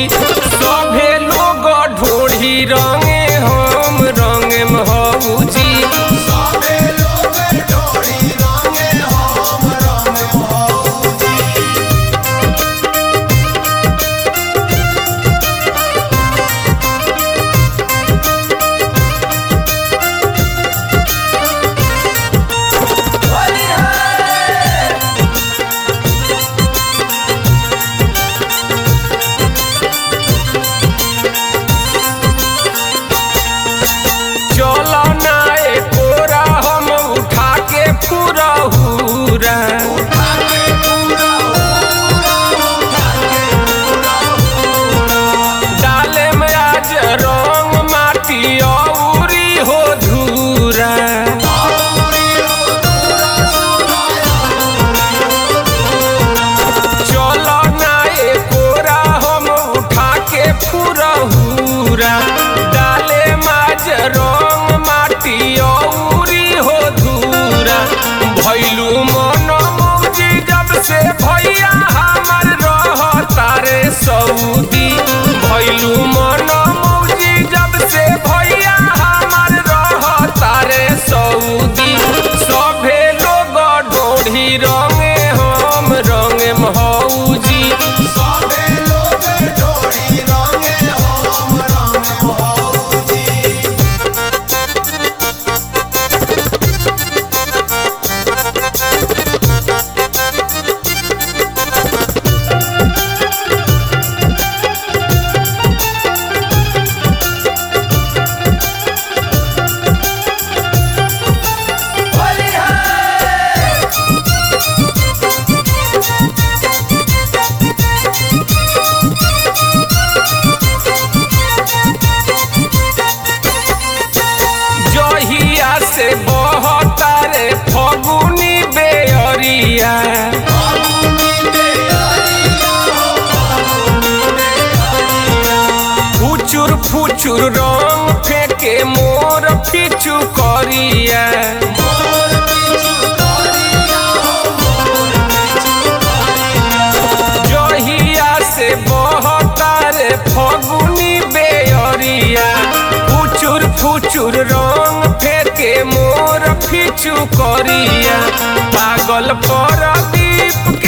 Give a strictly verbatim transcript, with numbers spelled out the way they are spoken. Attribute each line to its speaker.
Speaker 1: सभे लोग ढोढ़ी रंगे हम रंगे भौजी। डाले में आज रंग माटी औरी हो धूरा। चलो ना एकोरा हम उठा के फुरहुरा। डाले में आज रंग माटी औरी हो धूरा। भैलू मन मौजी जब से भैया हमर रह तारे सऊदी। भैलू मन मौजी जब से भैया हमर रह तारे सऊदी। सभे लोग ढोढ़ी रंगे हम रंगे भौजी। सभे लोग ढोढ़ी रंगे हम रंगे भौजी। से बहतारे फगुनी बेअरिया। फुचुर फुचुर रंग फेंके मोर पिचु करिया। जहिया से बहतारे फगुनी बेअरिया। फुचुर फुचुर रंग फेंके मोर पिचु करिया। पागल पर दीप